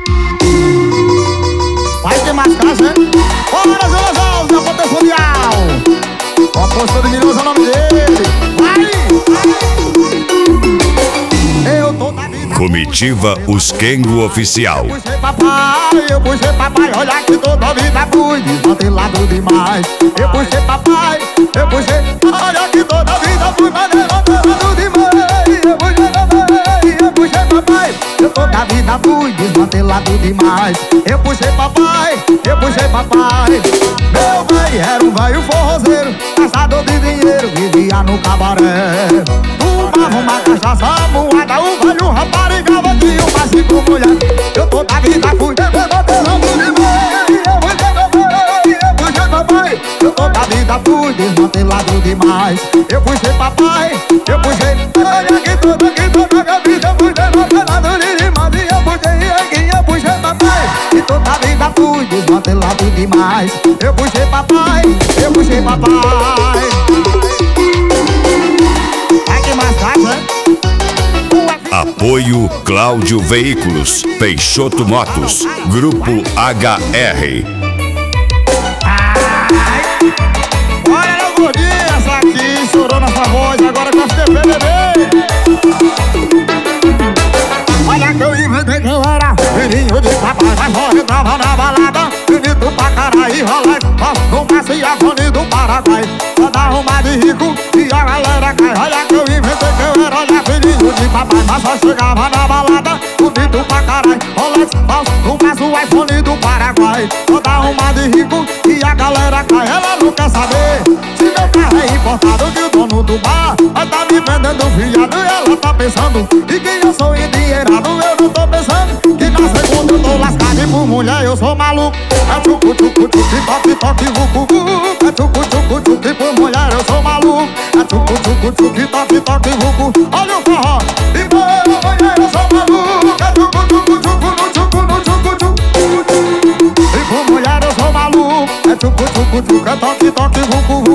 Vai ter mais casa, hein? Bora, Zé Zé Poder Mundial. O apóstolo de Milhões é o nome dele. Vai! Eu tô na vida. Comitiva Os Kengo Oficial. Eu puxei papai, olha que toda a vida fui desmantelado demais. Eu puxei papai, olha que toda a vida fui desmantelado demais. Eu puxei papai, eu toda a vida fui desmantelado demais. Eu puxei papai. Meu pai era um velho forrozeiro, caçador de dinheiro, vivia no cabaré. Fumava uma cachaça moada, o velho raparigava de uma cinco mulher. Eu toda a vida fui desmantelado demais. Eu puxei papai, eu toda a vida fui desmantelado demais. Eu puxei papai, olha que toda a vida fui desmantelado demais. Eu puxei papai, e toda a vida fui desmantelado demais. Eu puxei papai. Vai que mais casa, hein? Apoio Cláudio Veículos, Peixoto Motos, Grupo HR. Olha meu gordinho, essa aqui estourou nossa voz, agora com FTP, bebê. Olha que eu inventei que eu era filhinho de papai, mas só entrava na balada, bonito pra caralho e rolê, no Maciafone do Paraguai. Toda arruma de rico e a galera cai. Olha que eu inventei que eu era, olha, filhinho de papai, mas só chegava na balada, bonito pra caralho, rolê, no Maciafone do Paraguai. Toda arruma de rico e a galera cai. Ela não quer saber se meu carro é importado, que o dono do bar vai tá me vendendo fiado. E ela tá pensando e que eu sou endinheirado. Eu não tô pensando que na segunda eu tô lascado. E por mulher eu sou maluco. É tchucu tchucu tchucu, toque toque vucu vucu. É tchucu tchucu tchucu, e por mulher eu sou maluco. É tchucu tchucu tchucu, toque toque vucu. Olha o forró, e por mulher eu sou maluco. É tchucu tchucu tchucu, no tchucu no tchucu tchucu. E por mulher eu sou maluco. É tchucu tchucu tchucu, é toque toque vucu vucu.